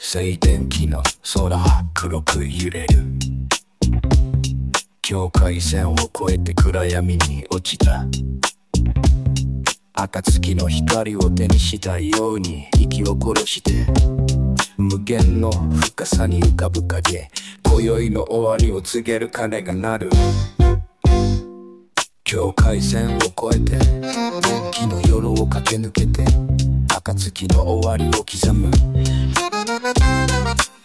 静電気の空は黒く揺れる。境界線を越えて暗闇に落ちた。暁の光を手にしたいように息を殺して、無限の深さに浮かぶ影、今宵の終わりを告げる鐘が鳴る。境界線を越えて電気の夜を駆け抜けて、暁の終わりを刻む。